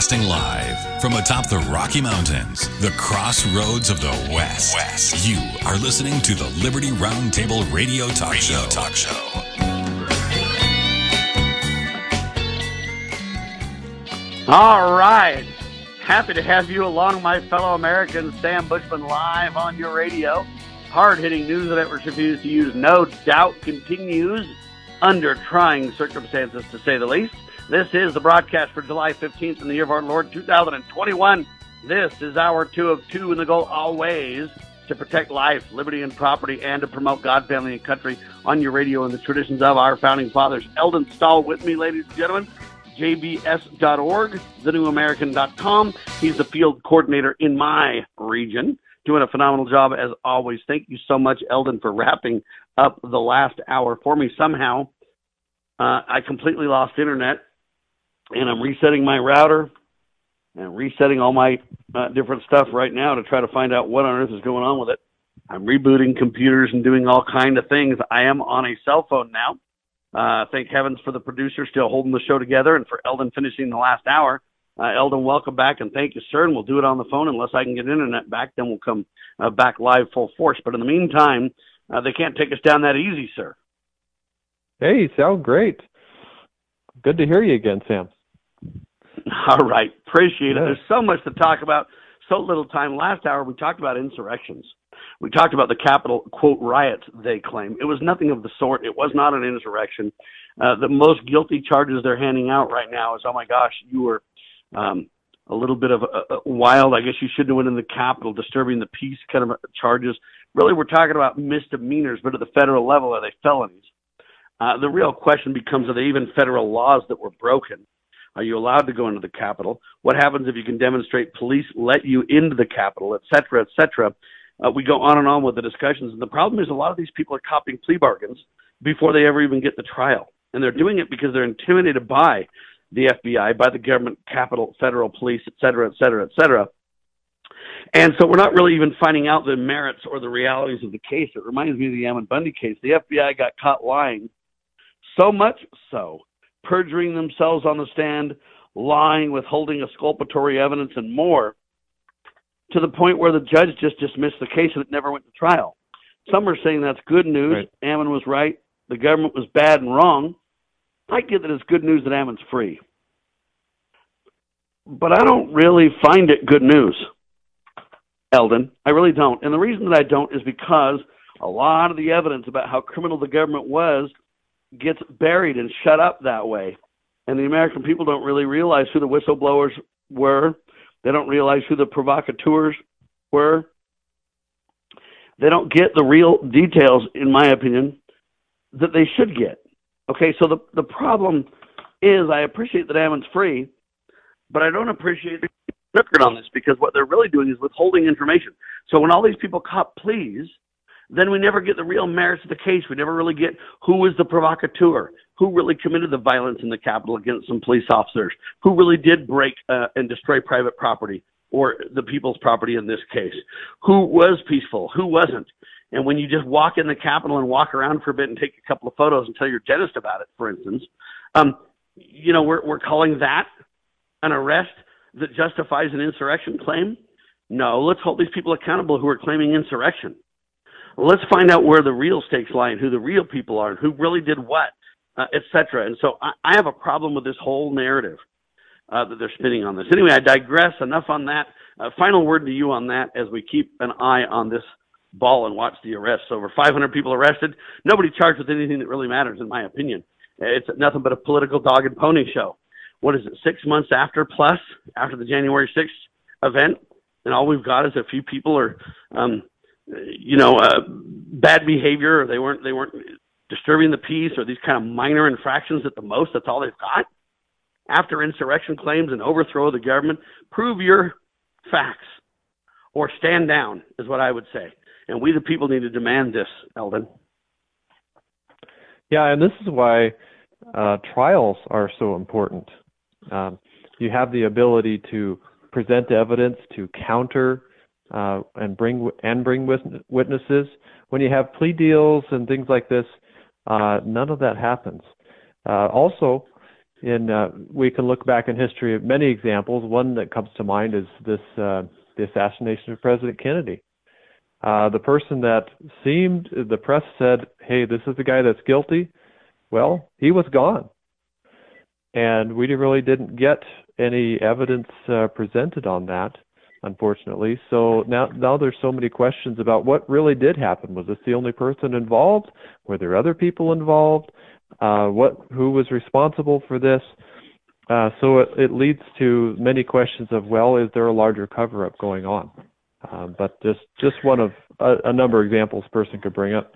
Broadcasting live from atop the Rocky Mountains, the crossroads of the West. You are listening to the Liberty Roundtable Radio Talk Show. All right. Happy to have you along, my fellow Americans. Sam Bushman live on your radio. Hard-hitting news that networks refuse to use, no doubt, continues under trying circumstances, to say the least. This is the broadcast for July 15th in the year of our Lord 2021. This is hour 2 of 2, and the goal always to protect life, liberty, and property, and to promote God, family, and country on your radio and the traditions of our founding fathers. Eldon Stahl with me, ladies and gentlemen. JBS.org, thenewamerican.com. He's the field coordinator in my region, doing a phenomenal job as always. Thank you so much, Eldon, for wrapping up the last hour for me. Somehow, I completely lost internet, and I'm resetting my router and resetting all my different stuff right now to try to find out what on earth is going on with it. I'm rebooting computers and doing all kind of things. I am on a cell phone now. Thank heavens for the producer still holding the show together and for Eldon finishing the last hour. Eldon, welcome back, and thank you, sir. And we'll do it on the phone unless I can get internet back. Then we'll come back live full force. But in the meantime, they can't take us down that easy, sir. Hey, sound great. Good to hear you again, Sam. All right. Appreciate it. There's so much to talk about, so little time. Last hour, we talked about insurrections. We talked about the Capitol, quote, riots, they claim. It was nothing of the sort. It was not an insurrection. The most guilty charges they're handing out right now is, oh, my gosh, you were a little bit of a wild. I guess you shouldn't have went in the Capitol, disturbing the peace kind of charges. Really, we're talking about misdemeanors, but at the federal level, are they felonies? The real question becomes, are they even federal laws that were broken? Are you allowed to go into the Capitol? What happens if you can demonstrate police let you into the Capitol, et cetera, et cetera? We go on and on with the discussions. And the problem is a lot of these people are copying plea bargains before they ever even get the trial. And they're doing it because they're intimidated by the FBI, by the government, Capitol, federal police, et cetera, et cetera, et cetera. And so we're not really even finding out the merits or the realities of the case. It reminds me of the Ammon Bundy case. The FBI got caught lying, so much so, perjuring themselves on the stand, lying, withholding exculpatory evidence, and more, to the point where the judge just dismissed the case and it never went to trial. Some are saying that's good news. Right. Ammon was right. The government was bad and wrong. I get that it's good news that Ammon's free. But I don't really find it good news, Eldon. I really don't. And the reason that I don't is because a lot of the evidence about how criminal the government was gets buried and shut up that way. And the American people don't really realize who the whistleblowers were. They don't realize who the provocateurs were. They don't get the real details, in my opinion, that they should get. Okay, so the problem is I appreciate that Ammon's free, but I don't appreciate the record on this because what they're really doing is withholding information. So when all these people cop pleas, then we never get the real merits of the case. We never really get who was the provocateur, who really committed the violence in the Capitol against some police officers, who really did break and destroy private property or the people's property in this case, who was peaceful, who wasn't. And when you just walk in the Capitol and walk around for a bit and take a couple of photos and tell your dentist about it, for instance, we're calling that an arrest that justifies an insurrection claim? No, let's hold these people accountable who are claiming insurrection. Let's find out where the real stakes lie and who the real people are and who really did what, et cetera. And so I have a problem with this whole narrative that they're spinning on this. Anyway, I digress. Enough on that. Final word to you on that as we keep an eye on this ball and watch the arrests. Over 500 people arrested. Nobody charged with anything that really matters, in my opinion. It's nothing but a political dog and pony show. What is it, 6 months after the January 6th event, and all we've got is a few people are bad behavior, or they weren't disturbing the peace, or these kind of minor infractions at the most. That's all they've got. After insurrection claims and overthrow of the government, prove your facts or stand down is what I would say. And we the people need to demand this, Eldon. Yeah, and this is why trials are so important. You have the ability to present evidence, to counter and bring witnesses. When you have plea deals and things like this, none of that happens. Also, we can look back in history at many examples. One that comes to mind is the assassination of President Kennedy. The person that the press said, hey, this is the guy that's guilty, well, he was gone. And we really didn't get any evidence presented on that, unfortunately. So now there's so many questions about what really did happen. Was this the only person involved? Were there other people involved? Who was responsible for this? So it leads to many questions of, well, is there a larger cover-up going on? But just one of a number of examples a person could bring up.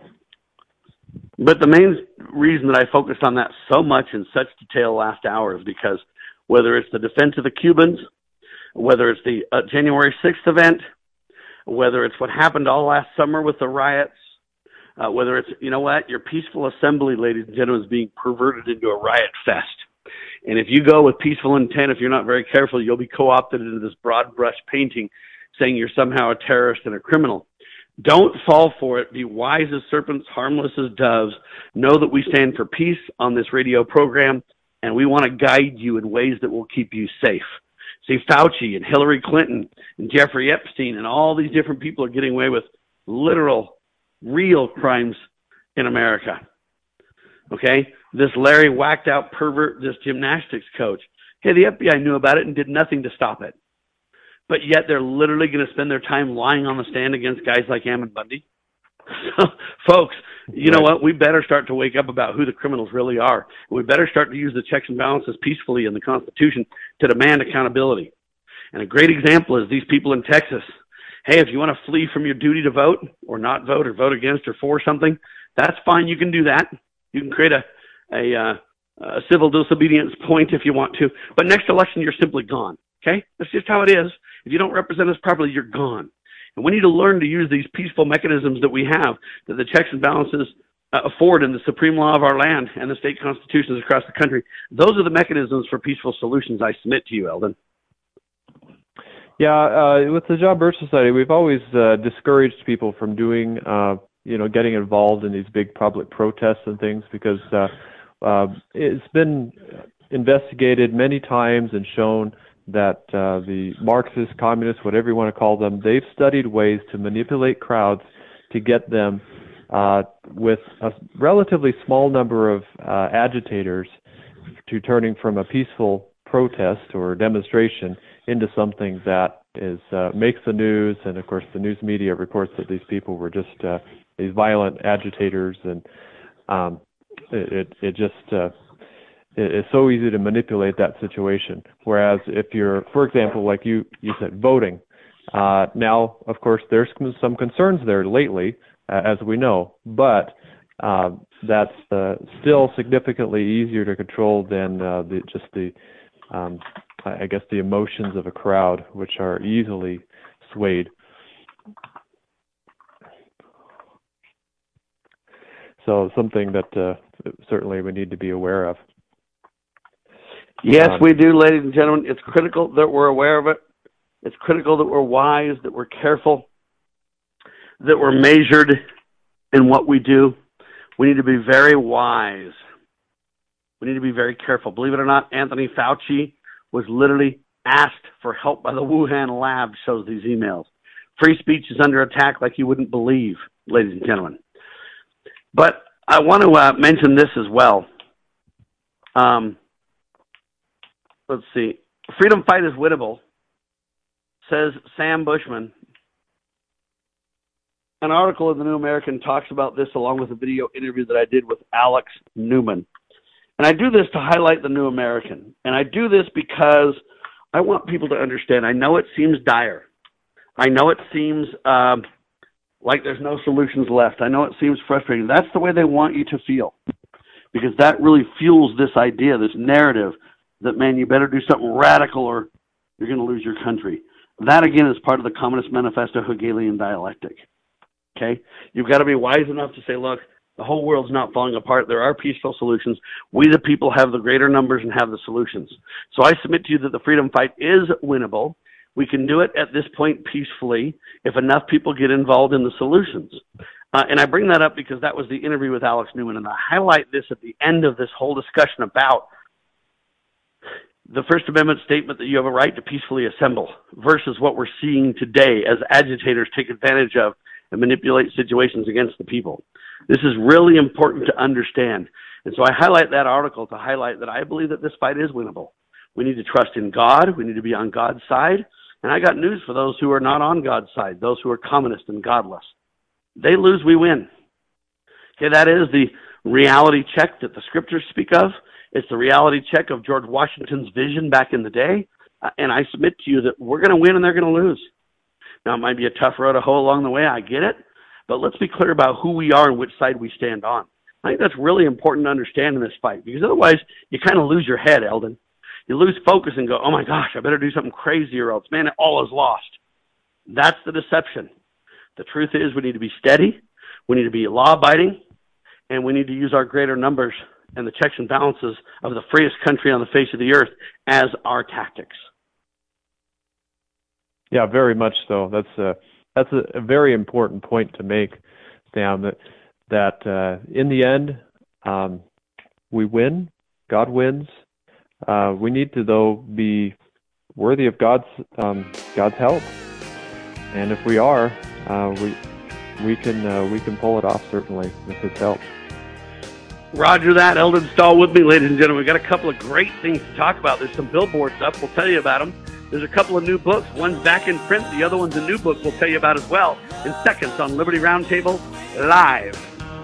But the main reason that I focused on that so much in such detail last hour is because whether it's the defense of the Cubans, whether it's the January 6th event, whether it's what happened all last summer with the riots, whether it's, your peaceful assembly, ladies and gentlemen, is being perverted into a riot fest. And if you go with peaceful intent, if you're not very careful, you'll be co-opted into this broad brush painting saying you're somehow a terrorist and a criminal. Don't fall for it. Be wise as serpents, harmless as doves. Know that we stand for peace on this radio program, and we want to guide you in ways that will keep you safe. See, Fauci and Hillary Clinton and Jeffrey Epstein and all these different people are getting away with literal, real crimes in America. Okay? This Larry whacked out pervert, this gymnastics coach. Hey, the FBI knew about it and did nothing to stop it. But yet they're literally going to spend their time lying on the stand against guys like Ammon Bundy. So, folks, you know what? We better start to wake up about who the criminals really are. We better start to use the checks and balances peacefully in the Constitution to demand accountability. And a great example is these people in Texas. Hey, if you want to flee from your duty to vote or not vote or vote against or for something, that's fine. You can do that. You can create a civil disobedience point if you want to. But next election, you're simply gone. Okay? That's just how it is. If you don't represent us properly, you're gone. And we need to learn to use these peaceful mechanisms that we have, that the checks and balances afford in the supreme law of our land and the state constitutions across the country. Those are the mechanisms for peaceful solutions I submit to you, Eldon. Yeah, with the John Birch Society, we've always discouraged people from doing, getting involved in these big public protests and things because it's been investigated many times and shown that the Marxists, communists, whatever you want to call them, they've studied ways to manipulate crowds to get them with a relatively small number of agitators to turning from a peaceful protest or demonstration into something that is makes the news, and of course the news media reports that these people were just these violent agitators, and it's so easy to manipulate that situation. Whereas if you're, for example, like you said, voting, now, of course, there's some concerns there lately, as we know, but that's still significantly easier to control than the emotions of a crowd, which are easily swayed. So something that certainly we need to be aware of. Yes, we do, ladies and gentlemen. It's critical that we're aware of it. It's critical that we're wise, that we're careful, that we're measured in what we do. We need to be very wise. We need to be very careful. Believe it or not, Anthony Fauci was literally asked for help by the Wuhan lab, shows these emails. Free speech is under attack like you wouldn't believe, ladies and gentlemen. But I want to mention this as well. Let's see. Freedom fight is winnable, says Sam Bushman. An article in the New American talks about this along with a video interview that I did with Alex Newman. And I do this to highlight the New American. And I do this because I want people to understand. I know it seems dire. I know it seems like there's no solutions left. I know it seems frustrating. That's the way they want you to feel, because that really fuels this idea, this narrative that, man, you better do something radical or you're going to lose your country. That, again, is part of the Communist Manifesto Hegelian dialectic. Okay? You've got to be wise enough to say, look, the whole world's not falling apart. There are peaceful solutions. We, the people, have the greater numbers and have the solutions. So I submit to you that the freedom fight is winnable. We can do it at this point peacefully if enough people get involved in the solutions. And I bring that up because that was the interview with Alex Newman, and I highlight this at the end of this whole discussion about the First Amendment statement that you have a right to peacefully assemble versus what we're seeing today as agitators take advantage of and manipulate situations against the people. This is really important to understand. And so I highlight that article to highlight that I believe that this fight is winnable. We need to trust in God. We need to be on God's side. And I got news for those who are not on God's side, those who are communist and godless. They lose, we win. Okay, that is the reality check that the scriptures speak of. It's the reality check of George Washington's vision back in the day. And I submit to you that we're going to win and they're going to lose. Now, it might be a tough road to hoe along the way. I get it. But let's be clear about who we are and which side we stand on. I think that's really important to understand in this fight, because otherwise you kind of lose your head, Eldon. You lose focus and go, oh my gosh, I better do something crazy or else, man, all is lost. That's the deception. The truth is we need to be steady, we need to be law-abiding, and we need to use our greater numbers and the checks and balances of the freest country on the face of the earth as our tactics. Yeah, very much so. That's a very important point to make, Sam, that in the end, we win, God wins. We need to, though, be worthy of God's help, and if we are, we can pull it off, certainly, with His help. Roger that. Eldon Stahl with me, ladies and gentlemen. We've got a couple of great things to talk about. There's some billboards up. We'll tell you about them. There's a couple of new books. One's back in print. The other one's a new book we'll tell you about as well in seconds on Liberty Roundtable Live.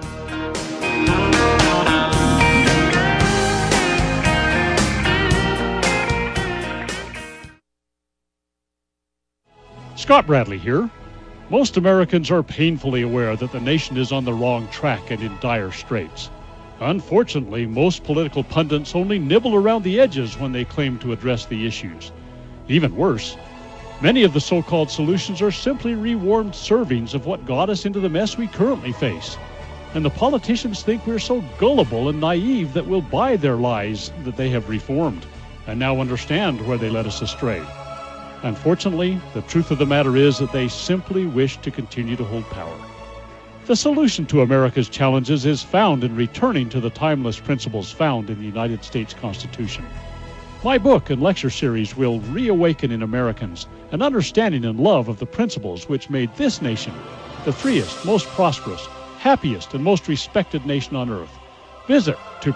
Scott Bradley here. Most Americans are painfully aware that the nation is on the wrong track and in dire straits. Unfortunately, most political pundits only nibble around the edges when they claim to address the issues. Even worse, many of the so-called solutions are simply rewarmed servings of what got us into the mess we currently face. And the politicians think we're so gullible and naive that we'll buy their lies that they have reformed and now understand where they led us astray. Unfortunately, the truth of the matter is that they simply wish to continue to hold power. The solution to America's challenges is found in returning to the timeless principles found in the United States Constitution. My book and lecture series will reawaken in Americans an understanding and love of the principles which made this nation the freest, most prosperous, happiest, and most respected nation on earth. Visit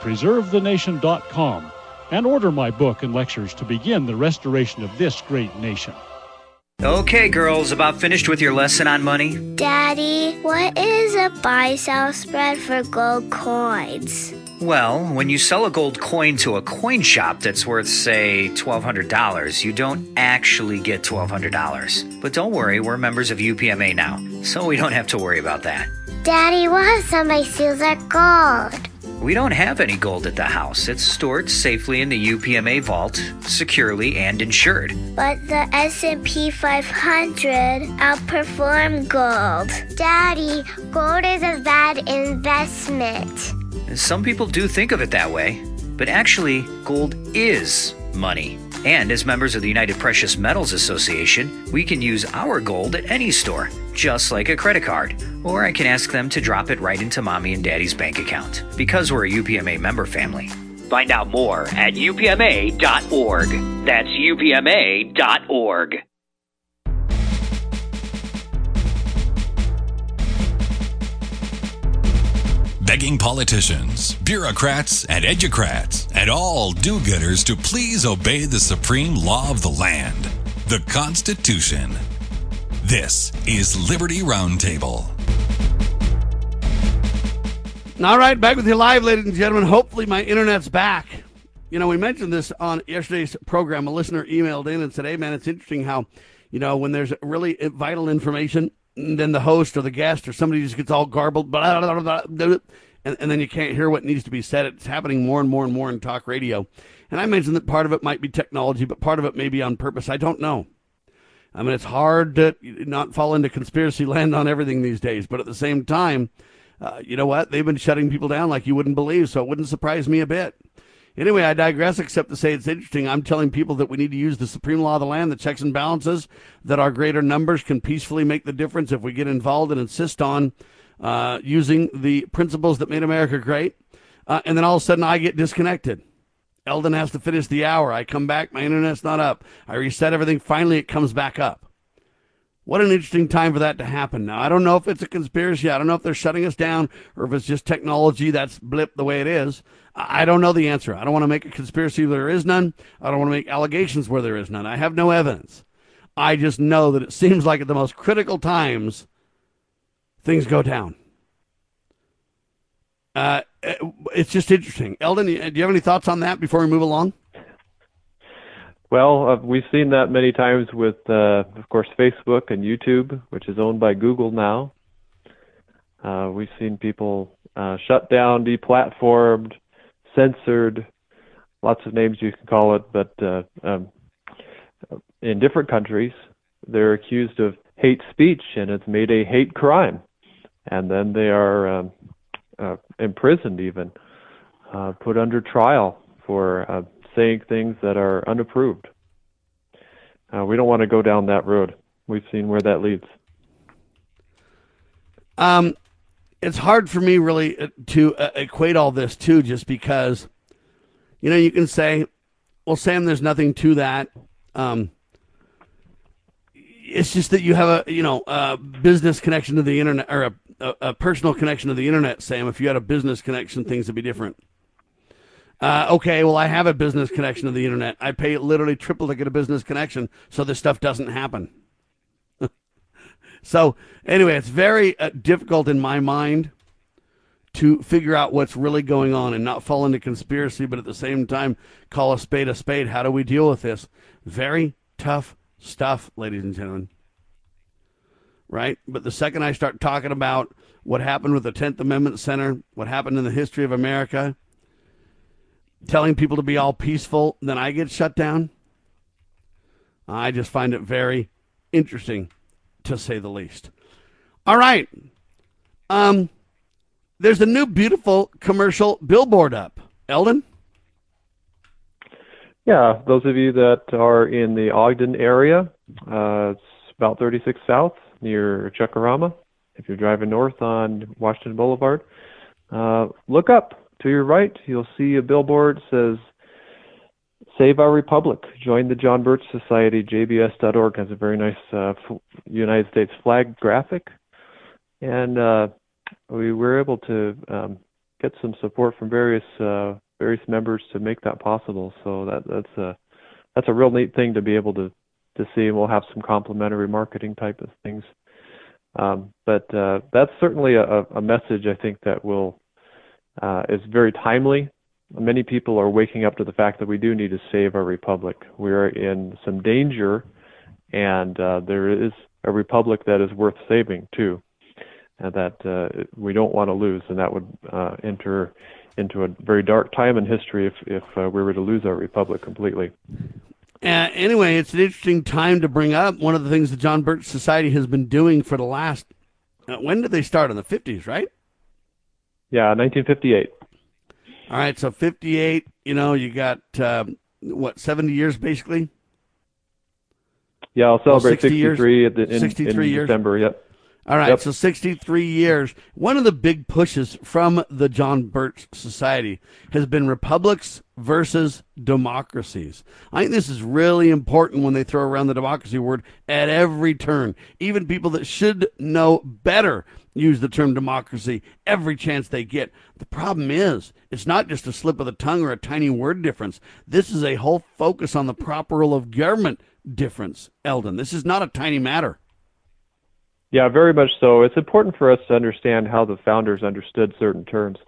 topreservethenation.com and order my book and lectures to begin the restoration of this great nation. Okay, girls, about finished with your lesson on money? Daddy, what is a buy-sell spread for gold coins? Well, when you sell a gold coin to a coin shop that's worth, say, $1,200, you don't actually get $1,200. But don't worry, we're members of UPMA now, so we don't have to worry about that. Daddy, what if somebody steals our gold? We don't have any gold at the house. It's stored safely in the UPMA vault, securely and insured. But the S&P 500 outperformed gold. Daddy, gold is a bad investment. Some people do think of it that way, but actually, gold is money. And as members of the United Precious Metals Association, we can use our gold at any store, just like a credit card. Or I can ask them to drop it right into Mommy and Daddy's bank account, because we're a UPMA member family. Find out more at upma.org. That's upma.org. Begging politicians, bureaucrats, and educrats, and all do-gooders to please obey the supreme law of the land, the Constitution. This is Liberty Roundtable. All right, back with you live, ladies and gentlemen. Hopefully my internet's back. You know, we mentioned this on yesterday's program. A listener emailed in and said, hey, man, it's interesting how, you know, when there's really vital information, then the host or the guest or somebody just gets all garbled, blah, blah, blah, blah, and then you can't hear what needs to be said. It's happening more and more and more in talk radio. And I mentioned that part of it might be technology, but part of it may be on purpose. I don't know. I mean, it's hard to not fall into conspiracy land on everything these days. But at the same time, you know what? They've been shutting people down like you wouldn't believe, so it wouldn't surprise me a bit. Anyway, I digress, except to say it's interesting. I'm telling people that we need to use the supreme law of the land, the checks and balances, that our greater numbers can peacefully make the difference if we get involved and insist on using the principles that made America great. And then all of a sudden I get disconnected. Eldon has to finish the hour. I come back, my internet's not up. I reset everything. Finally, it comes back up. What an interesting time for that to happen. Now, I don't know if it's a conspiracy. I don't know if they're shutting us down or if it's just technology that's blipped the way it is. I don't know the answer. I don't want to make a conspiracy where there is none. I don't want to make allegations where there is none. I have no evidence. I just know that it seems like at the most critical times, things go down. It's just interesting. Eldon, do you have any thoughts on that before we move along? Well, we've seen that many times with, of course, Facebook and YouTube, which is owned by Google now. We've seen people shut down, deplatformed, censored, lots of names you can call it, but in different countries, they're accused of hate speech, and it's made a hate crime. And then they are imprisoned even, put under trial for saying things that are unapproved. We don't want to go down that road. We've seen where that leads. It's hard for me really to equate all this too, just because, you can say, well, Sam, there's nothing to that. It's just that you have a business connection to the internet, or a personal connection to the internet, Sam. If you had a business connection, things would be different. Okay, well, I have a business connection to the internet. I pay literally triple to get a business connection, so this stuff doesn't happen. So anyway, it's very difficult in my mind to figure out what's really going on and not fall into conspiracy, but at the same time, call a spade a spade. How do we deal with this? Very tough stuff, ladies and gentlemen. Right? But the second I start talking about what happened with the 10th Amendment Center, what happened in the history of America, telling people to be all peaceful, then I get shut down. I just find it very interesting, to say the least. All right. There's a new beautiful commercial billboard up. Eldon? Yeah, those of you that are in the Ogden area, it's about 36 South near Chuckarama. If you're driving north on Washington Boulevard, look up. To your right, you'll see a billboard that says, Save Our Republic. Join the John Birch Society. JBS.org has a very nice United States flag graphic. And we were able to get some support from various members to make that possible. So that's a real neat thing to be able to see. And we'll have some complimentary marketing type of things. But that's certainly a message, I think, that is very timely. Many people are waking up to the fact that we do need to save our republic. We're in some danger, and there is a republic that is worth saving too, and that we don't want to lose. And that would enter into a very dark time in history if we were to lose our republic completely. Anyway, it's an interesting time to bring up one of the things the John Birch Society has been doing for the last, when did they start? In the 50s, right? Yeah, 1958. All right, so 58, you got, 70 years basically? Yeah, I'll celebrate 63 in 63 years. December, yep. All right, So 63 years. One of the big pushes from the John Birch Society has been republics versus democracies. I think this is really important when they throw around the democracy word at every turn. Even people that should know better use the term democracy every chance they get. The problem is, it's not just a slip of the tongue or a tiny word difference. This is a whole focus on the proper role of government difference, Eldon. This is not a tiny matter. Yeah, very much so. It's important for us to understand how the founders understood certain terms.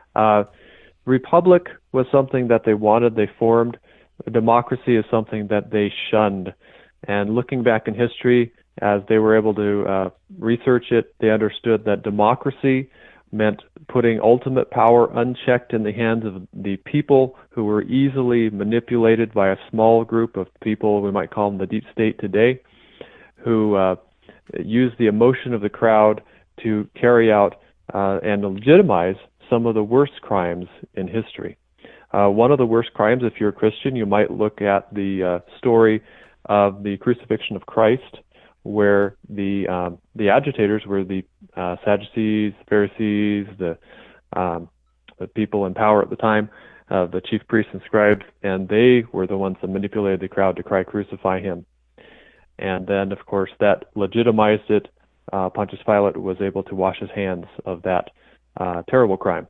Republic was something that they wanted, they formed. Democracy is something that they shunned. And looking back in history, as they were able to research it, they understood that democracy meant putting ultimate power unchecked in the hands of the people who were easily manipulated by a small group of people, we might call them the deep state today, who use the emotion of the crowd to carry out and legitimize some of the worst crimes in history. One of the worst crimes, if you're a Christian, you might look at the story of the crucifixion of Christ, where the agitators were the Sadducees, Pharisees, the people in power at the time, the chief priests and scribes, and they were the ones that manipulated the crowd to cry, "Crucify him." And then, of course, that legitimized it. Pontius Pilate was able to wash his hands of that terrible crime.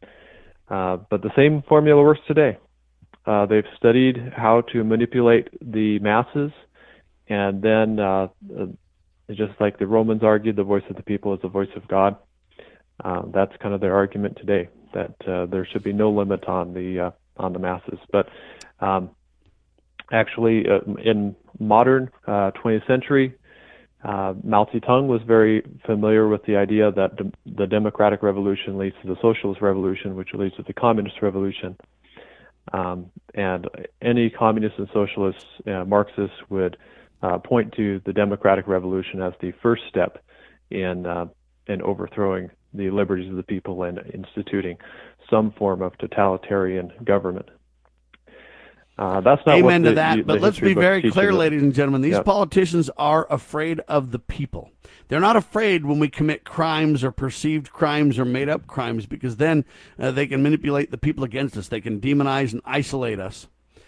But the same formula works today. They've studied how to manipulate the masses, and then just like the Romans argued, the voice of the people is the voice of God. That's kind of their argument today, that there should be no limit on the masses. But actually, in modern 20th century, Mao Zedong was very familiar with the idea that the democratic revolution leads to the socialist revolution, which leads to the communist revolution. And any communists and socialists, Marxists, would point to the democratic revolution as the first step in overthrowing the liberties of the people and instituting some form of totalitarian government. That's not Amen what to that. But let's be very clear, us. ladies and gentlemen. These Yep. politicians are afraid of the people. They're not afraid when we commit crimes or perceived crimes or made-up crimes, because then they can manipulate the people against us. They can demonize and isolate us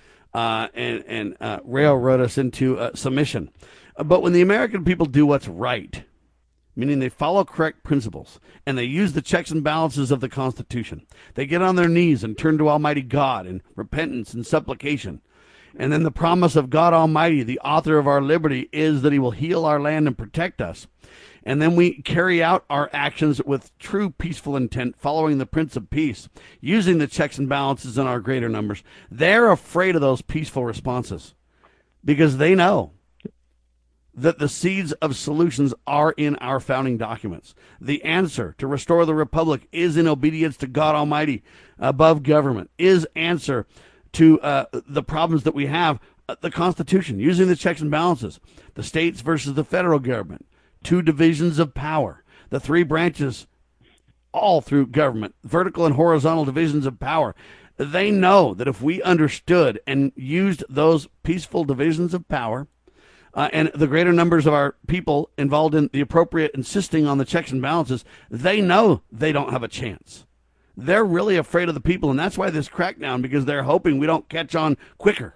and railroad us into submission. But when the American people do what's right, meaning they follow correct principles, and they use the checks and balances of the Constitution, they get on their knees and turn to Almighty God in repentance and supplication. And then the promise of God Almighty, the author of our liberty, is that he will heal our land and protect us. And then we carry out our actions with true peaceful intent, following the Prince of Peace, using the checks and balances in our greater numbers. They're afraid of those peaceful responses because they know that the seeds of solutions are in our founding documents. The answer to restore the republic is in obedience to God Almighty above government, is answer to the problems that we have, the Constitution, using the checks and balances, the states versus the federal government, two divisions of power, the three branches all through government, vertical and horizontal divisions of power. They know that if we understood and used those peaceful divisions of power, and the greater numbers of our people involved in the appropriate insisting on the checks and balances, they know they don't have a chance. They're really afraid of the people, and that's why this crackdown, because they're hoping we don't catch on quicker.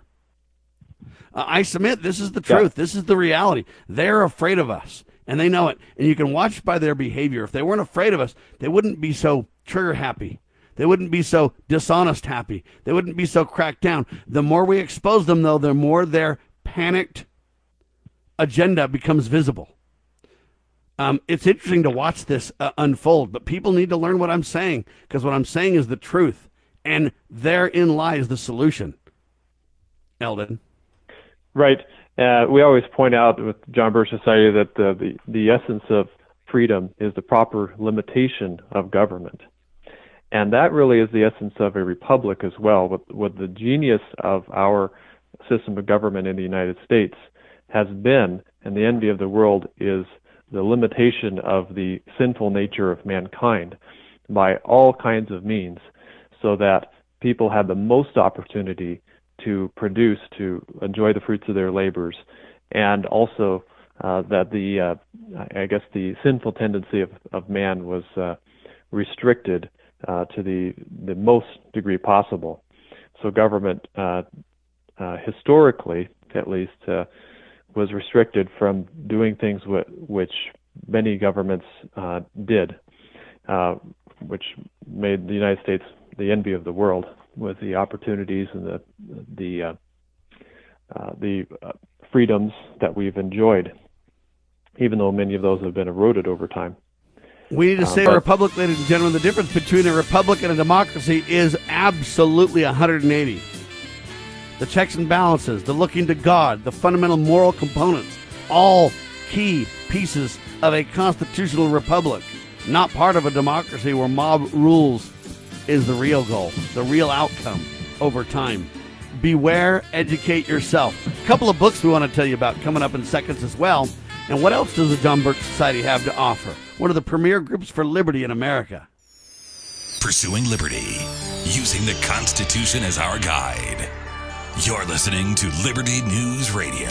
I submit this is the truth. Yeah. This is the reality. They're afraid of us, and they know it. And you can watch by their behavior. If they weren't afraid of us, they wouldn't be so trigger happy. They wouldn't be so dishonest happy. They wouldn't be so cracked down. The more we expose them, though, the more their panicked agenda becomes visible. It's interesting to watch this unfold, but people need to learn what I'm saying, because what I'm saying is the truth, and therein lies the solution. Eldon. Right. We always point out with John Birch Society that the essence of freedom is the proper limitation of government. And that really is the essence of a republic as well. What the genius of our system of government in the United States has been, and the envy of the world, is the limitation of the sinful nature of mankind by all kinds of means, so that people have the most opportunity to produce, to enjoy the fruits of their labors, and also that the sinful tendency of man was restricted to the most degree possible. So government, historically at least, was restricted from doing things which many governments did, which made the United States the envy of the world, with the opportunities and the freedoms that we've enjoyed, even though many of those have been eroded over time. We need to say a republic, ladies and gentlemen. The difference between a republic and a democracy is absolutely 180. The checks and balances, the looking to God, the fundamental moral components, all key pieces of a constitutional republic, not part of a democracy where mob rules is the real goal, the real outcome over time. Beware, educate yourself. A couple of books we want to tell you about coming up in seconds as well. And what else does the John Birch Society have to offer? One of the premier groups for liberty in America. Pursuing liberty, using the Constitution as our guide. You're listening to Liberty News Radio.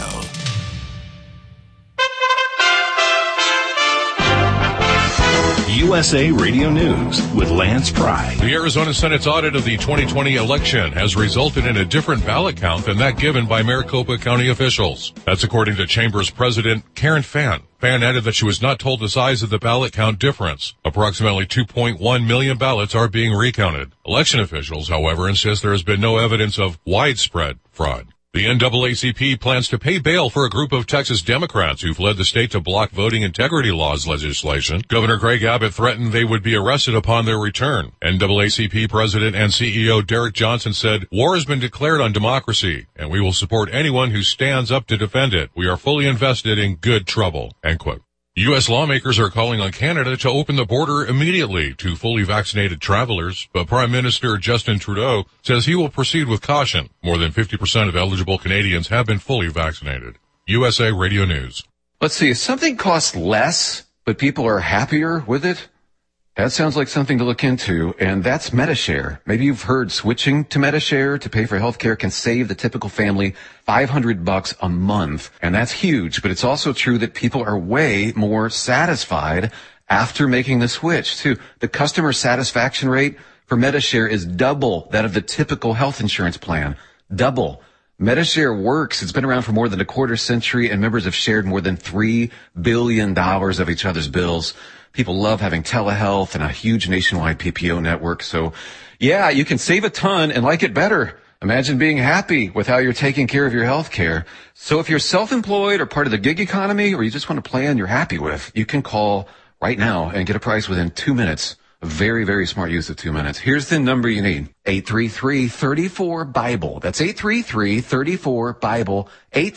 USA Radio News with Lance Pry. The Arizona Senate's audit of the 2020 election has resulted in a different ballot count than that given by Maricopa County officials. That's according to Chamber's President Karen Fann. Fann added that she was not told the size of the ballot count difference. Approximately 2.1 million ballots are being recounted. Election officials, however, insist there has been no evidence of widespread fraud. The NAACP plans to pay bail for a group of Texas Democrats who've led the state to block voting integrity laws legislation. Governor Greg Abbott threatened they would be arrested upon their return. NAACP President and CEO Derek Johnson said, "War has been declared on democracy, and we will support anyone who stands up to defend it. We are fully invested in good trouble." End quote. U.S. lawmakers are calling on Canada to open the border immediately to fully vaccinated travelers, but Prime Minister Justin Trudeau says he will proceed with caution. More than 50% of eligible Canadians have been fully vaccinated. USA Radio News. Let's see, if something costs less, but people are happier with it, that sounds like something to look into, and that's MediShare. Maybe you've heard switching to MediShare to pay for healthcare can save the typical family $500 a month, and that's huge, but it's also true that people are way more satisfied after making the switch, too. The customer satisfaction rate for MediShare is double that of the typical health insurance plan. Double. MediShare works. It's been around for more than a quarter century, and members have shared more than $3 billion of each other's bills. People love having telehealth and a huge nationwide PPO network. So, yeah, you can save a ton and like it better. Imagine being happy with how you're taking care of your health care. So if you're self-employed or part of the gig economy, or you just want a plan you're happy with, you can call right now and get a price within 2 minutes. A very, very smart use of 2 minutes. Here's the number you need. 833-34-BIBLE. That's 833-34-BIBLE.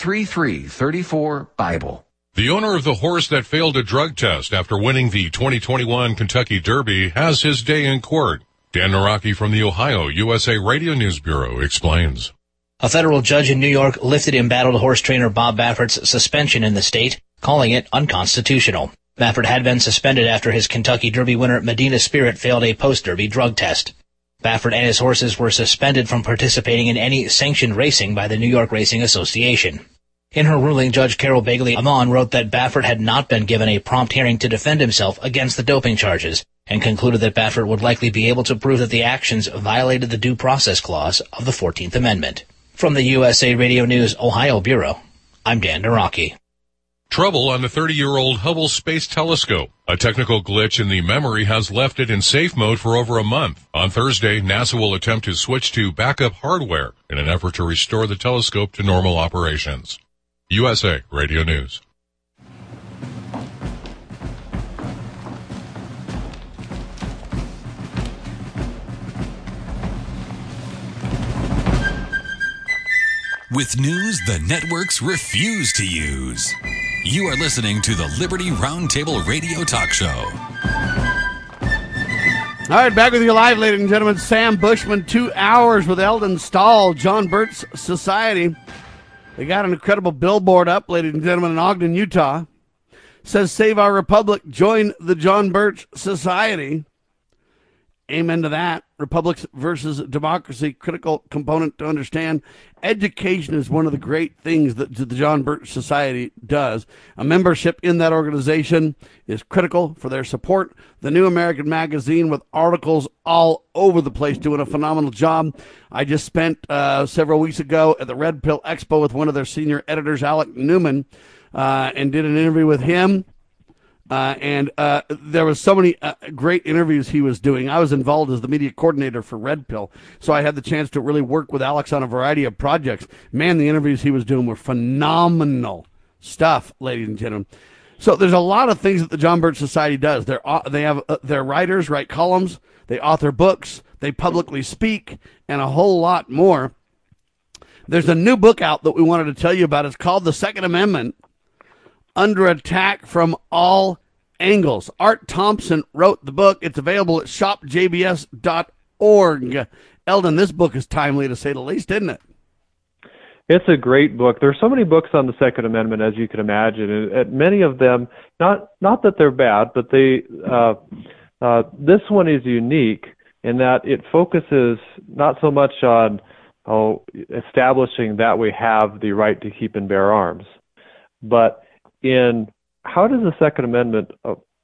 833-34-BIBLE. The owner of the horse that failed a drug test after winning the 2021 Kentucky Derby has his day in court. Dan Naraki from the Ohio USA Radio News Bureau explains. A federal judge in New York lifted embattled horse trainer Bob Baffert's suspension in the state, calling it unconstitutional. Baffert had been suspended after his Kentucky Derby winner Medina Spirit failed a post-Derby drug test. Baffert and his horses were suspended from participating in any sanctioned racing by the New York Racing Association. In her ruling, Judge Carol Bagley-Amon wrote that Baffert had not been given a prompt hearing to defend himself against the doping charges, and concluded that Baffert would likely be able to prove that the actions violated the Due Process Clause of the 14th Amendment. From the USA Radio News Ohio Bureau, I'm Dan Naraki. Trouble on the 30-year-old Hubble Space Telescope. A technical glitch in the memory has left it in safe mode for over a month. On Thursday, NASA will attempt to switch to backup hardware in an effort to restore the telescope to normal operations. USA Radio News. With news the networks refuse to use. You are listening to the Liberty Roundtable Radio Talk Show. All right, back with you live, ladies and gentlemen. Sam Bushman, 2 hours with Eldon Stahl, John Birch Society. They got an incredible billboard up, ladies and gentlemen, in Ogden, Utah. It says, "Save our republic, join the John Birch Society." Amen to that. Republics versus democracy, critical component to understand. Education is one of the great things that the John Birch Society does. A membership in that organization is critical for their support. The New American Magazine with articles all over the place doing a phenomenal job. I just spent several weeks ago at the Red Pill Expo with one of their senior editors, Alec Newman, and did an interview with him. And there was so many great interviews he was doing. I was involved as the media coordinator for Red Pill, so I had the chance to really work with Alex on a variety of projects. Man, the interviews he was doing were phenomenal stuff, ladies and gentlemen. So there's a lot of things that the John Birch Society does. They have their writers write columns, they author books, they publicly speak, and a whole lot more. There's a new book out that we wanted to tell you about. It's called The Second Amendment, Under Attack from All Angles. Art Thompson wrote the book. It's available at shopjbs.org. Eldon, this book is timely to say the least, isn't it? It's a great book. There's so many books on the Second Amendment, as you can imagine, and many of them, not that they're bad, but this one is unique in that it focuses not so much on establishing that we have the right to keep and bear arms, but in how does the Second Amendment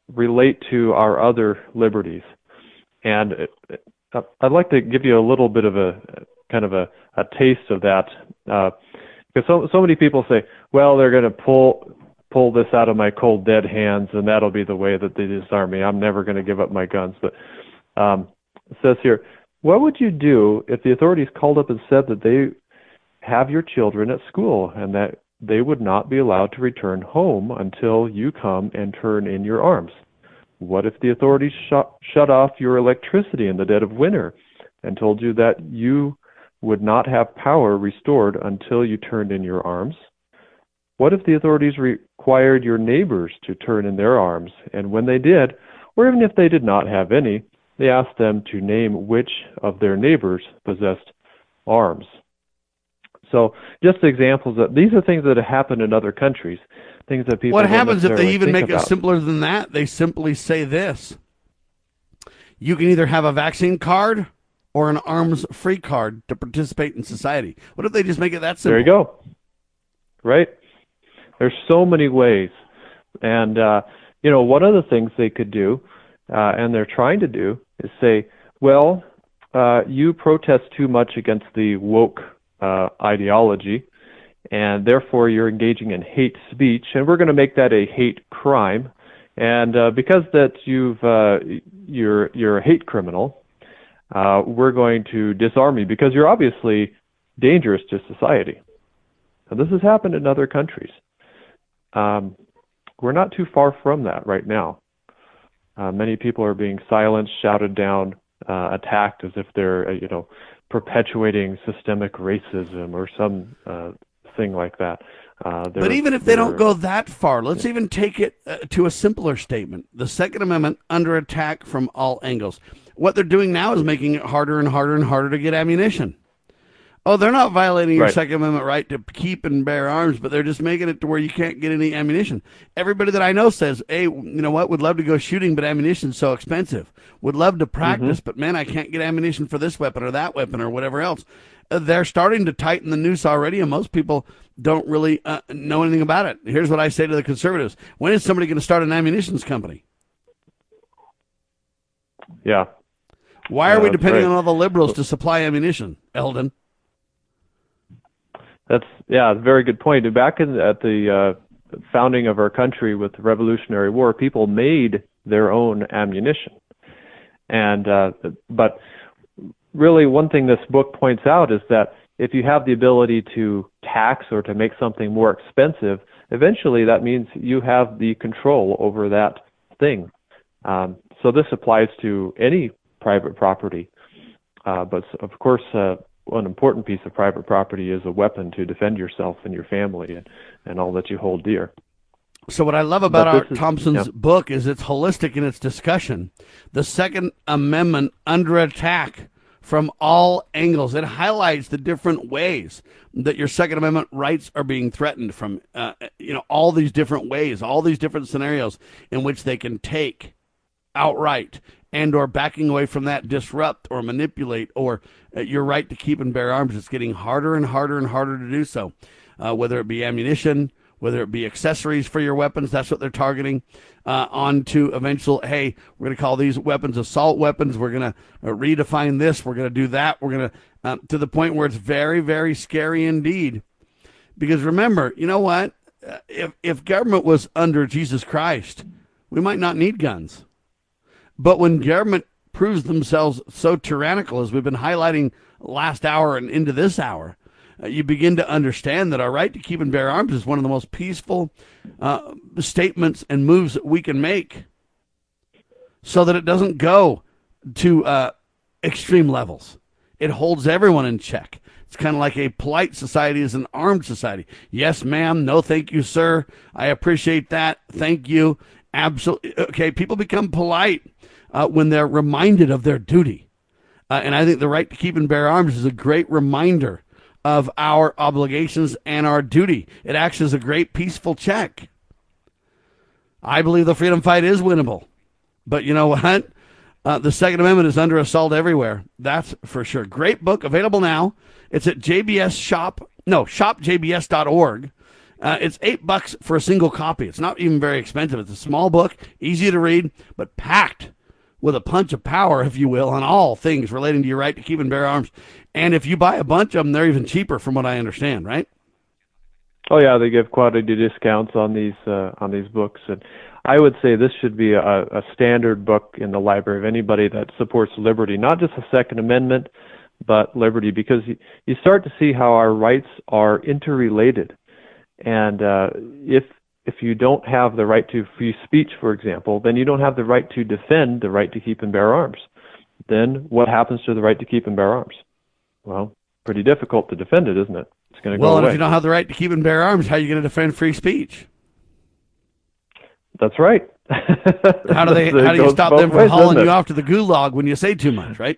relate to our other liberties. And I'd like to give you a little bit of a kind of a taste of that, because so many people say, well, they're going to pull this out of my cold dead hands, and that'll be the way that they disarm me. I'm never going to give up my guns. But it says here, what would you do if the authorities called up and said that they have your children at school and that they would not be allowed to return home until you come and turn in your arms? What if the authorities shut off your electricity in the dead of winter and told you that you would not have power restored until you turned in your arms? What if the authorities required your neighbors to turn in their arms, and when they did, or even if they did not have any, they asked them to name which of their neighbors possessed arms? So just examples that these are things that have happened in other countries, things that people. What happens if they even make about. it simpler than that? They simply say this: you can either have a vaccine card or an arms-free card to participate in society. What if they just make it that simple? There you go. Right? There's so many ways, and one of the things they could do, and they're trying to do, is say, well, you protest too much against the woke ideology, and therefore you're engaging in hate speech, and we're going to make that a hate crime. And because that you're a hate criminal, we're going to disarm you because you're obviously dangerous to society. Now, this has happened in other countries. We're not too far from that right now. Many people are being silenced, shouted down, attacked as if they're, perpetuating systemic racism or some thing like that. But even if they don't go that far, let's even take it to a simpler statement. The Second Amendment under attack from all angles. What they're doing now is making it harder and harder and harder to get ammunition. Oh, they're not violating your Second Amendment right to keep and bear arms, but they're just making it to where you can't get any ammunition. Everybody that I know says, hey, you know what, would love to go shooting, but ammunition's so expensive. Would love to practice, but man, I can't get ammunition for this weapon or that weapon or whatever else. They're starting to tighten the noose already, and most people don't really know anything about it. Here's what I say to the conservatives. When is somebody going to start an ammunitions company? Yeah. Why are we depending on all the liberals to supply ammunition, Eldon? That's a very good point. Back at the founding of our country with the Revolutionary War, people made their own ammunition, and but really one thing this book points out is that if you have the ability to tax or to make something more expensive, eventually that means you have the control over that thing. So this applies to any private property, but of course. One important piece of private property is a weapon to defend yourself and your family and all that you hold dear. So what I love about Art Thompson's book is it's holistic in its discussion. The Second Amendment under attack from all angles. It highlights the different ways that your Second Amendment rights are being threatened from, all these different ways, all these different scenarios in which they can take outright and or backing away from that, disrupt or manipulate, or your right to keep and bear arms. It's getting harder and harder and harder to do so, whether it be ammunition, whether it be accessories for your weapons. That's what they're targeting on to eventual, hey, we're going to call these weapons assault weapons. We're going to redefine this. We're going to do that. We're going to the point where it's very, very scary indeed. Because remember, you know what? If government was under Jesus Christ, we might not need guns. But when government proves themselves so tyrannical, as we've been highlighting last hour and into this hour, you begin to understand that our right to keep and bear arms is one of the most peaceful statements and moves that we can make so that it doesn't go to extreme levels. It holds everyone in check. It's kind of like a polite society is an armed society. Yes, ma'am. No, thank you, sir. I appreciate that. Thank you. Absolutely. Okay, people become polite when they're reminded of their duty. And I think the right to keep and bear arms is a great reminder of our obligations and our duty. It acts as a great peaceful check. I believe the freedom fight is winnable. But you know what? The Second Amendment is under assault everywhere. That's for sure. Great book, available now. It's at shopjbs.org. It's $8 for a single copy. It's not even very expensive. It's a small book, easy to read, but packed with a punch of power, if you will, on all things relating to your right to keep and bear arms. And if you buy a bunch of them, they're even cheaper from what I understand, right? Oh yeah, they give quantity discounts on these books, and I would say this should be a standard book in the library of anybody that supports liberty, not just the Second Amendment, but liberty, because you start to see how our rights are interrelated. And if you don't have the right to free speech, for example, then you don't have the right to defend the right to keep and bear arms. Then what happens to the right to keep and bear arms? Well, pretty difficult to defend it, isn't it? It's going to go away. Well, if you don't have the right to keep and bear arms, how are you going to defend free speech? That's right. How do you stop them from hauling you off to the gulag when you say too much, right?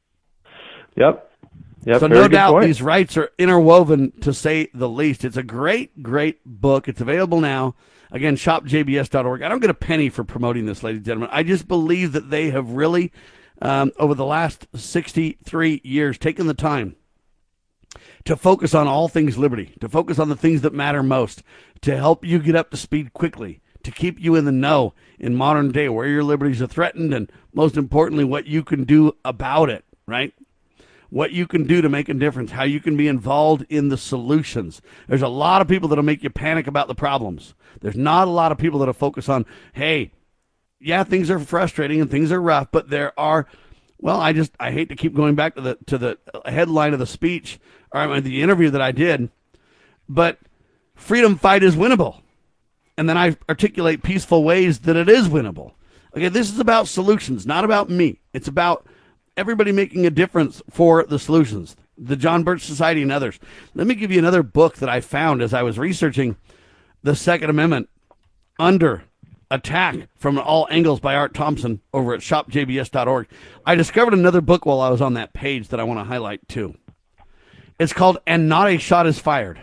Yep. So no doubt these rights are interwoven, to say the least. It's a great, great book. It's available now. Again, shopjbs.org. I don't get a penny for promoting this, ladies and gentlemen. I just believe that they have really, over the last 63 years, taken the time to focus on all things liberty, to focus on the things that matter most, to help you get up to speed quickly, to keep you in the know in modern day where your liberties are threatened, and most importantly, what you can do about it, right? What you can do to make a difference, how you can be involved in the solutions. There's a lot of people that'll make you panic about the problems. There's not a lot of people that'll focus on, hey, yeah, things are frustrating and things are rough, but there are, well, I hate to keep going back to the headline of the speech or the interview that I did, but freedom fight is winnable. And then I articulate peaceful ways that it is winnable. Okay, this is about solutions, not about me. It's about everybody making a difference for the solutions, the John Birch Society and others. Let me give you another book that I found as I was researching the Second Amendment under attack from all angles by Art Thompson over at shopjbs.org. I discovered another book while I was on that page that I want to highlight too. It's called And Not a Shot is Fired.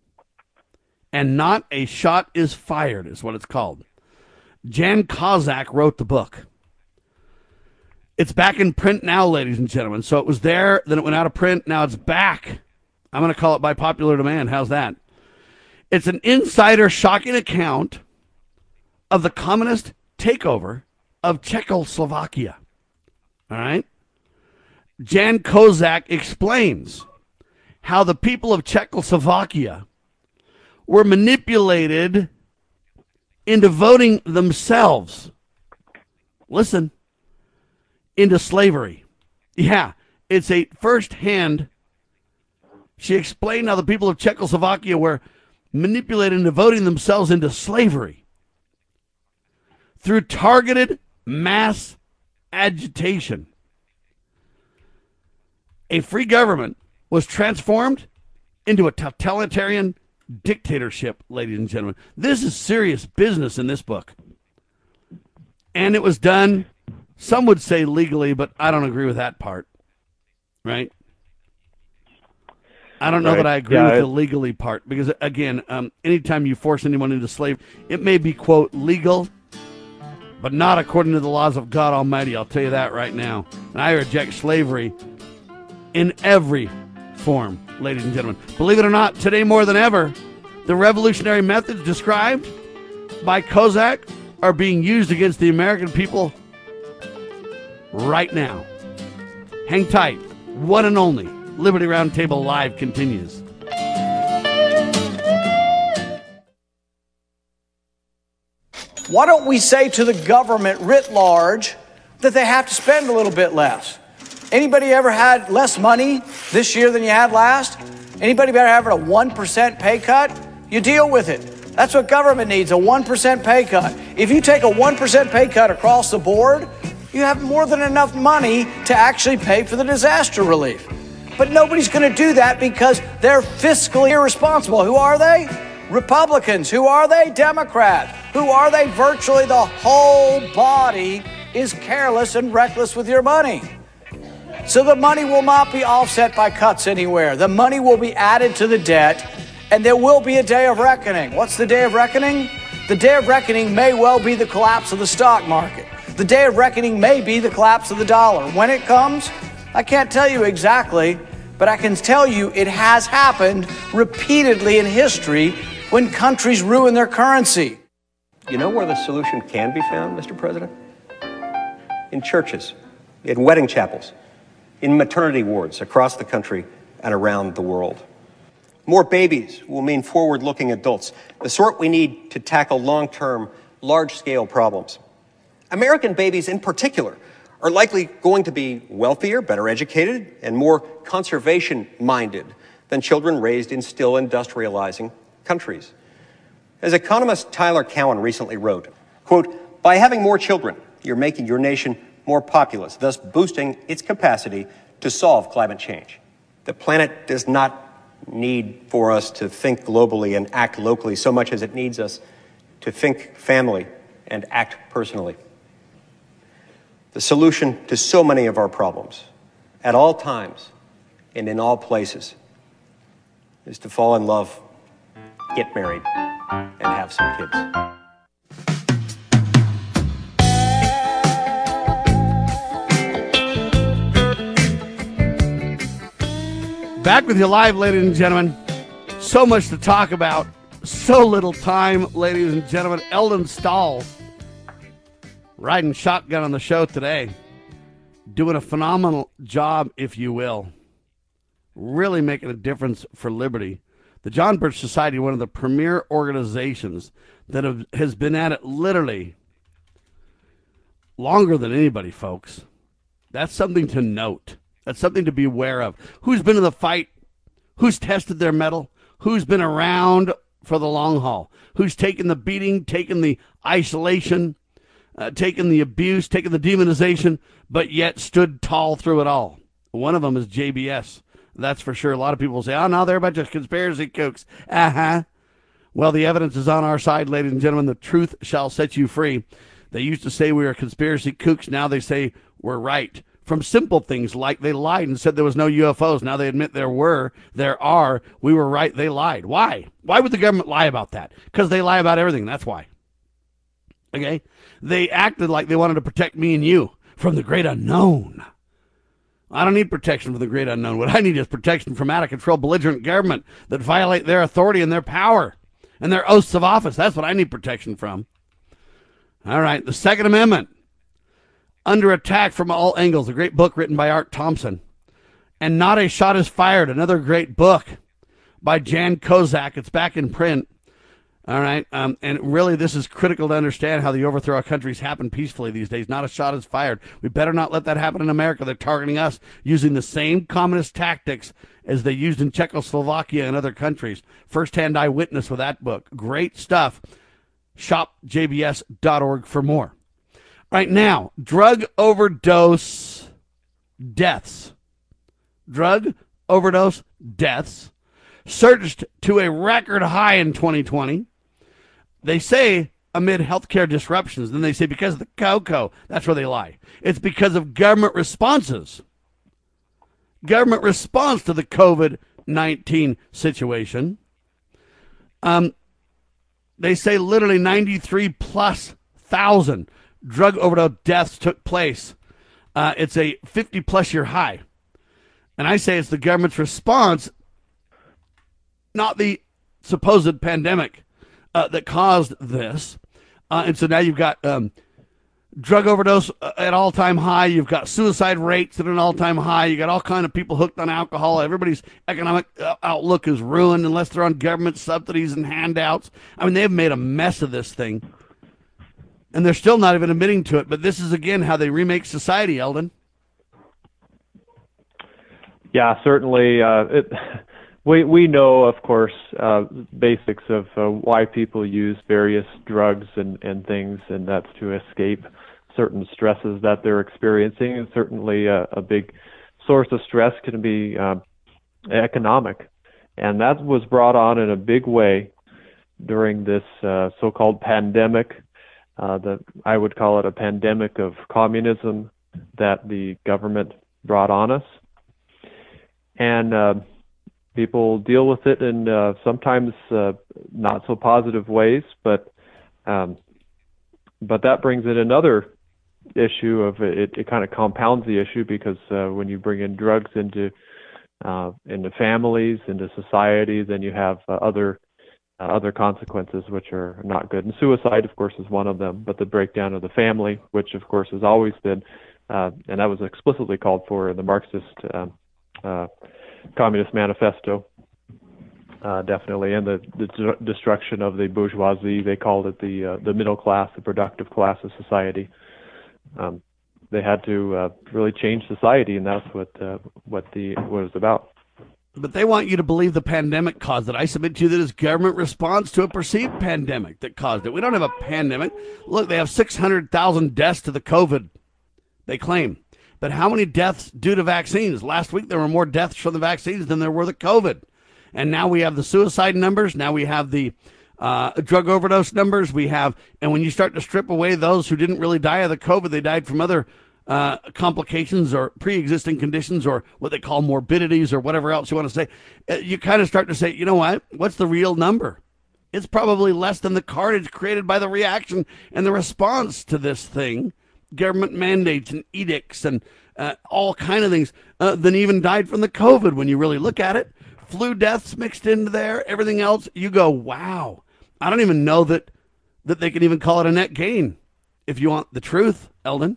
And Not a Shot is Fired is what it's called. Jan Kozak wrote the book. It's back in print now, ladies and gentlemen. So it was there, then it went out of print, now it's back. I'm going to call it by popular demand. How's that? It's an insider shocking account of the communist takeover of Czechoslovakia. All right? Jan Kozak explains how the people of Czechoslovakia were manipulated into voting themselves. Listen. Into slavery. Yeah, it's a first-hand. She explained how the people of Czechoslovakia were manipulated into voting themselves into slavery through targeted mass agitation. A free government was transformed into a totalitarian dictatorship, ladies and gentlemen. This is serious business in this book. And it was done, some would say legally, but I don't agree with that part, right? I don't know that I agree with the legally part, because, again, anytime you force anyone into slavery, it may be, quote, legal, but not according to the laws of God Almighty. I'll tell you that right now. And I reject slavery in every form, ladies and gentlemen. Believe it or not, today more than ever, the revolutionary methods described by Kozak are being used against the American people right now. Hang tight. One and only Liberty Roundtable Live continues. Why don't we say to the government writ large that they have to spend a little bit less? Anybody ever had less money this year than you had last? Anybody ever have a 1% pay cut? You deal with it. That's what government needs, a 1% pay cut. If you take a 1% pay cut across the board, you have more than enough money to actually pay for the disaster relief. But nobody's going to do that because they're fiscally irresponsible. Who are they? Republicans. Who are they? Democrats. Who are they? Virtually the whole body is careless and reckless with your money. So the money will not be offset by cuts anywhere. The money will be added to the debt, and there will be a day of reckoning. What's the day of reckoning? The day of reckoning may well be the collapse of the stock market. The day of reckoning may be the collapse of the dollar. When it comes, I can't tell you exactly, but I can tell you it has happened repeatedly in history when countries ruin their currency. You know where the solution can be found, Mr. President? In churches, in wedding chapels, in maternity wards across the country and around the world. More babies will mean forward-looking adults, the sort we need to tackle long-term, large-scale problems. American babies in particular are likely going to be wealthier, better educated, and more conservation-minded than children raised in still industrializing countries. As economist Tyler Cowen recently wrote, quote, "By having more children, you're making your nation more populous, thus boosting its capacity to solve climate change. The planet does not need for us to think globally and act locally so much as it needs us to think family and act personally." The solution to so many of our problems, at all times and in all places, is to fall in love, get married, and have some kids. Back with you live, ladies and gentlemen. So much to talk about. So little time, ladies and gentlemen. Eldon Stahl riding shotgun on the show today. Doing a phenomenal job, if you will. Really making a difference for liberty. The John Birch Society, one of the premier organizations that has been at it literally longer than anybody, folks. That's something to note. That's something to be aware of. Who's been in the fight? Who's tested their mettle? Who's been around for the long haul? Who's taken the beating, taken the isolation, taken the abuse, taken the demonization, but yet stood tall through it all? One of them is JBS. That's for sure. A lot of people say, oh, no, they're a bunch of conspiracy kooks. Uh-huh. Well, the evidence is on our side, ladies and gentlemen. The truth shall set you free. They used to say we were conspiracy kooks. Now they say we're right. From simple things like they lied and said there was no UFOs. Now they admit there are. We were right. They lied. Why? Why would the government lie about that? Because they lie about everything. That's why. Okay? They acted like they wanted to protect me and you from the great unknown. I don't need protection from the great unknown. What I need is protection from out-of-control belligerent government that violate their authority and their power and their oaths of office. That's what I need protection from. All right, the Second Amendment. Under attack from all angles. A great book written by Art Thompson. And Not a Shot is Fired. Another great book by Jan Kozak. It's back in print. All right. And really, this is critical to understand how the overthrow of countries happen peacefully these days. Not a shot is fired. We better not let that happen in America. They're targeting us using the same communist tactics as they used in Czechoslovakia and other countries. First-hand eyewitness with that book. Great stuff. ShopJBS.org for more. Right now, drug overdose deaths. Drug overdose deaths surged to a record high in 2020. They say amid healthcare disruptions. Then they say because of the COCO. That's where they lie. It's because of government responses. Government response to the COVID-19 situation. They say literally 93,000+ drug overdose deaths took place. It's a 50+ year high. And I say it's the government's response, not the supposed pandemic that caused this. And so now you've got drug overdose at all-time high. You've got suicide rates at an all-time high. You got all kind of people hooked on alcohol. Everybody's economic outlook is ruined unless they're on government subsidies and handouts. I mean, they've made a mess of this thing. And they're still not even admitting to it. But this is, again, how they remake society, Eldon. Yeah, certainly. We know, of course, basics of why people use various drugs and things, and that's to escape certain stresses that they're experiencing. And certainly a big source of stress can be economic. And that was brought on in a big way during this so-called pandemic. I would call it a pandemic of communism that the government brought on us. And people deal with it in sometimes not so positive ways, but that brings in another issue of it kind of compounds the issue because when you bring in drugs into families, into society, then you have other other consequences which are not good. And suicide, of course, is one of them, but the breakdown of the family, which, of course, has always been, and that was explicitly called for in the Marxist Communist Manifesto, definitely, and the destruction of the bourgeoisie. They called it the middle class, the productive class of society. They had to really change society, and that's what it was about. But they want you to believe the pandemic caused it. I submit to you that it's government response to a perceived pandemic that caused it. We don't have a pandemic. Look, they have 600,000 deaths to the COVID, they claim. But how many deaths due to vaccines? Last week there were more deaths from the vaccines than there were the COVID. And now we have the suicide numbers. Now we have the drug overdose numbers. And when you start to strip away those who didn't really die of the COVID, they died from other complications or pre-existing conditions or what they call morbidities or whatever else you want to say, you kind of start to say, you know what? What's the real number? It's probably less than the carnage created by the reaction and the response to this thing, government mandates and edicts and all kind of things, than even died from the COVID when you really look at it. Flu deaths mixed into there, everything else. You go, wow. I don't even know that they can even call it a net gain if you want the truth, Eldon.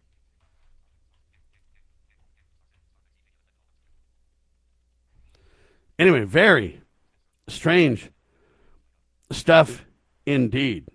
Anyway, very strange stuff indeed.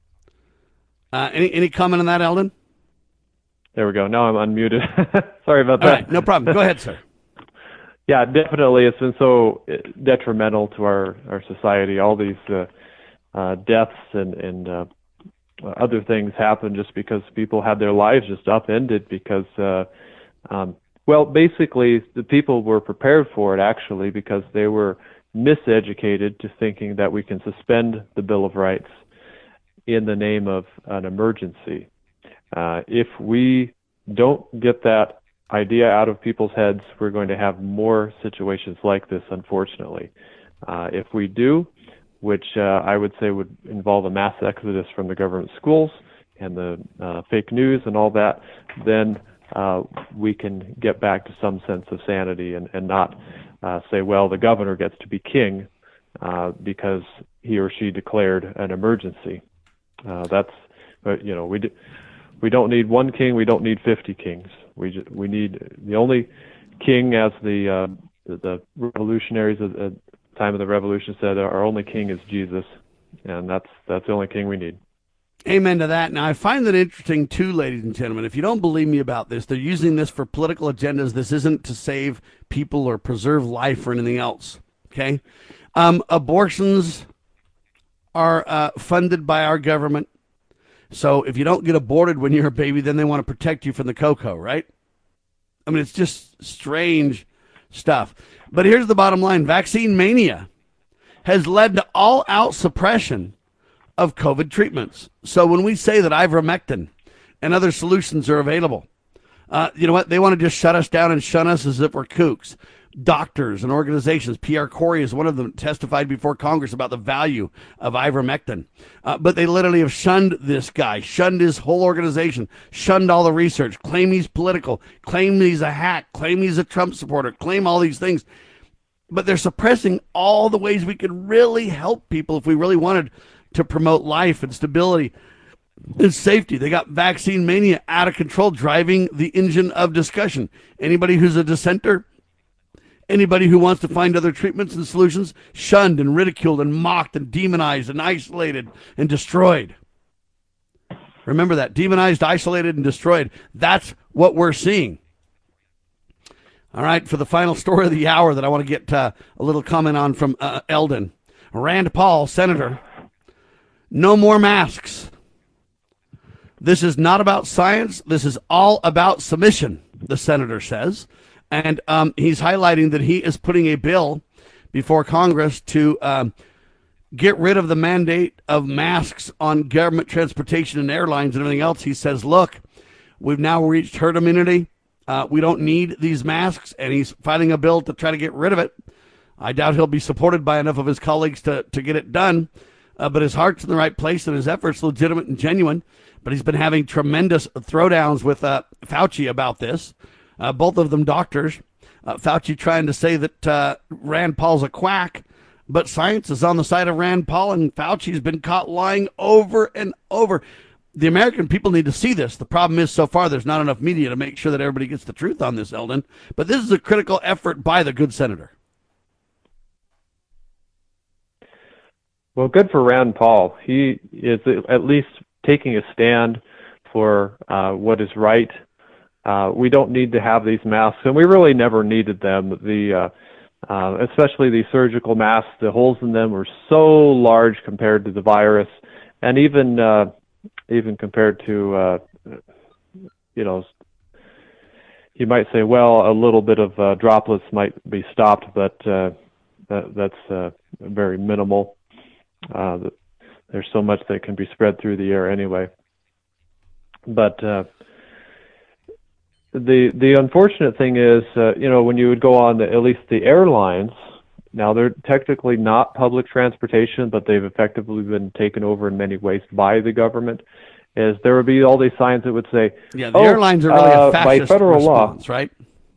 Any comment on that, Eldon? There we go. Now I'm unmuted. Sorry about that. All right, no problem. Go ahead, sir. Yeah, definitely. It's been so detrimental to our society. All these deaths and other things happen just because people had their lives just upended because well, basically, the people were prepared for it, actually, because they were miseducated to thinking that we can suspend the Bill of Rights in the name of an emergency. If we don't get that idea out of people's heads, we're going to have more situations like this, unfortunately. If we do, which I would say would involve a mass exodus from the government schools and the fake news and all that, then we can get back to some sense of sanity and not say, well, the governor gets to be king because he or she declared an emergency. We don't need one king. We don't need 50 kings. We need the only king, as the revolutionaries at the time of the revolution said, our only king is Jesus, and that's the only king we need. Amen to that. Now, I find that interesting, too, ladies and gentlemen. If you don't believe me about this, they're using this for political agendas. This isn't to save people or preserve life or anything else, okay? Abortions are funded by our government. So if you don't get aborted when you're a baby, then they want to protect you from the cocoa, right? I mean, it's just strange stuff. But here's the bottom line. Vaccine mania has led to all-out suppression of COVID treatments. So when we say that ivermectin and other solutions are available, you know what? They want to just shut us down and shun us as if we're kooks. Doctors and organizations, Pierre Corey is one of them, testified before Congress about the value of ivermectin. But they literally have shunned this guy, shunned his whole organization, shunned all the research, claim he's political, claim he's a hack, claim he's a Trump supporter, claim all these things. But they're suppressing all the ways we could really help people if we really wanted to promote life and stability and safety. They got vaccine mania out of control, driving the engine of discussion. Anybody who's a dissenter, anybody who wants to find other treatments and solutions, shunned and ridiculed and mocked and demonized and isolated and destroyed. Remember that. Demonized, isolated, and destroyed. That's what we're seeing. All right, for the final story of the hour that I want to get a little comment on from Eldon. Rand Paul, Senator, no more masks. This is not about science. This is all about submission, the senator says. And he's highlighting that he is putting a bill before Congress to get rid of the mandate of masks on government transportation and airlines and everything else. He says, look, we've now reached herd immunity. We don't need these masks, and he's filing a bill to try to get rid of it. I doubt he'll be supported by enough of his colleagues to get it done, but his heart's in the right place and his efforts legitimate and genuine. But he's been having tremendous throwdowns with Fauci about this, both of them doctors. Fauci trying to say that Rand Paul's a quack, But science is on the side of Rand Paul, and Fauci's been caught lying over and over. The American people need to see this. The problem is, so far, there's not enough media to make sure that everybody gets the truth on this, Eldon. But this is a critical effort by the good senator. Well, good for Rand Paul. He is at least taking a stand for what is right. We don't need to have these masks, and we really never needed them. Especially the surgical masks, the holes in them were so large compared to the virus, and even compared to, you might say, well, a little bit of droplets might be stopped, but that's very minimal. There's so much that can be spread through the air anyway. But the unfortunate thing is, when you would go on at least the airlines, now they're technically not public transportation, but they've effectively been taken over in many ways by the government, is there would be all these signs that would say, the airlines are really a fascist by federal response, law, right?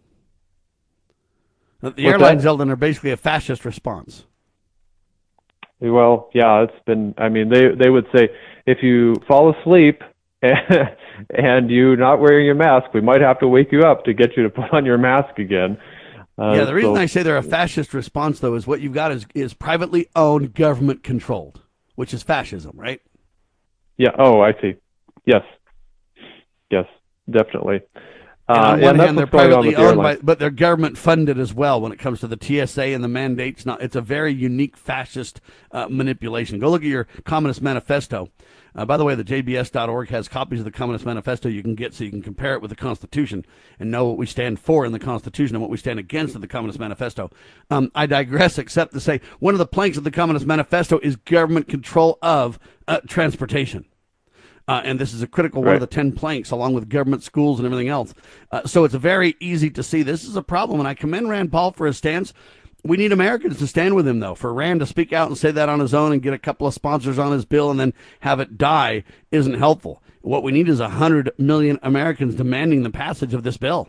The airlines, Eldon, are basically a fascist response. Well, yeah, it's been, they would say, if you fall asleep and you're not wearing your mask, we might have to wake you up to get you to put on your mask again. The reason I say they're a fascist response, though, is what you've got is privately owned, government controlled, which is fascism, right? Yeah. Oh, I see. Yes, definitely. And on one hand, they're privately owned, but they're government funded as well when it comes to the TSA and the mandates. It's a very unique fascist manipulation. Go look at your Communist Manifesto. By the way, the JBS.org has copies of the Communist Manifesto you can get so you can compare it with the Constitution and know what we stand for in the Constitution and what we stand against in the Communist Manifesto. I digress, except to say one of the planks of the Communist Manifesto is government control of transportation. And this is a critical one of the 10 planks, along with government schools and everything else. So it's very easy to see this is a problem, and I commend Rand Paul for his stance. We need Americans to stand with him, though. For Rand to speak out and say that on his own and get a couple of sponsors on his bill and then have it die isn't helpful. What we need is 100 million Americans demanding the passage of this bill.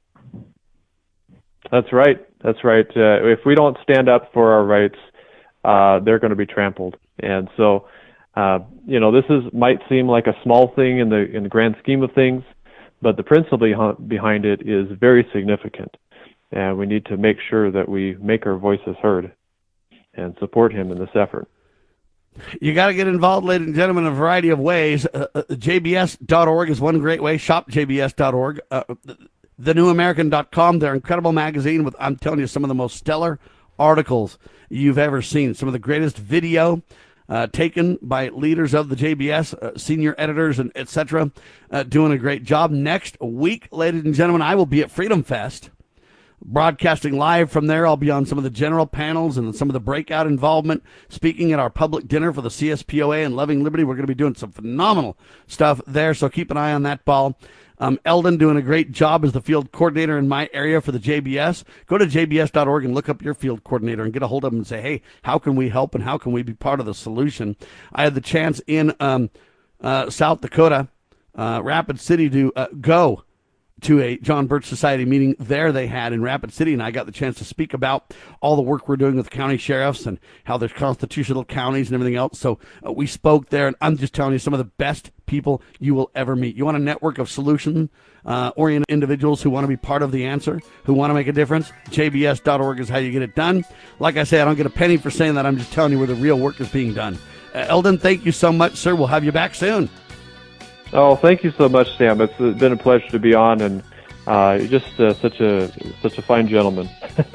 That's right. If we don't stand up for our rights, they're going to be trampled. And so, this might seem like a small thing in the grand scheme of things, but the principle behind it is very significant. And we need to make sure that we make our voices heard and support him in this effort. You got to get involved, ladies and gentlemen, in a variety of ways. JBS.org is one great way. Shop JBS.org. TheNewAmerican.com, their incredible magazine with, I'm telling you, some of the most stellar articles you've ever seen. Some of the greatest video taken by leaders of the JBS, senior editors, and et cetera, doing a great job. Next week, ladies and gentlemen, I will be at Freedom Fest. Broadcasting live from there. I'll be on some of the general panels and some of the breakout involvement, speaking at our public dinner for the CSPOA and Loving Liberty. We're going to be doing some phenomenal stuff there, so keep an eye on that ball. Eldon doing a great job as the field coordinator in my area for the JBS. Go to jbs.org and look up your field coordinator and get a hold of him and say, hey, how can we help and how can we be part of the solution? I had the chance in South Dakota, Rapid City, to go to a John Birch Society meeting there they had in Rapid City, and I got the chance to speak about all the work we're doing with county sheriffs and how there's constitutional counties and everything else. So we spoke there, and I'm just telling you, some of the best people you will ever meet. You want a network of solution-oriented individuals who want to be part of the answer, who want to make a difference? JBS.org is how you get it done. Like I say, I don't get a penny for saying that. I'm just telling you where the real work is being done. Eldon, thank you so much, sir. We'll have you back soon. Oh, thank you so much, Sam. It's been a pleasure to be on, and you're just such a fine gentleman.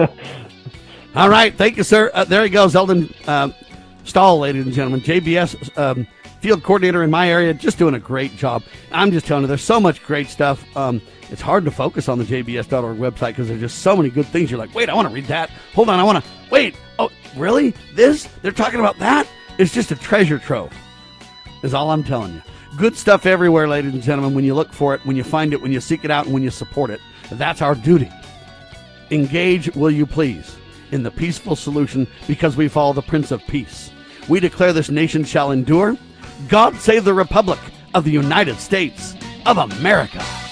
All right, thank you, sir. There he goes, Eldon Stahl, ladies and gentlemen, JBS field coordinator in my area, just doing a great job. I'm just telling you, there's so much great stuff. It's hard to focus on the JBS.org website because there's just so many good things. You're like, wait, I want to read that. Hold on, I want to wait. Oh, really? This? They're talking about that? It's just a treasure trove, is all I'm telling you. Good stuff everywhere, ladies and gentlemen, when you look for it, when you find it, when you seek it out, and when you support it. That's our duty. Engage, will you please, in the peaceful solution because we follow the Prince of Peace. We declare this nation shall endure. God save the Republic of the United States of America.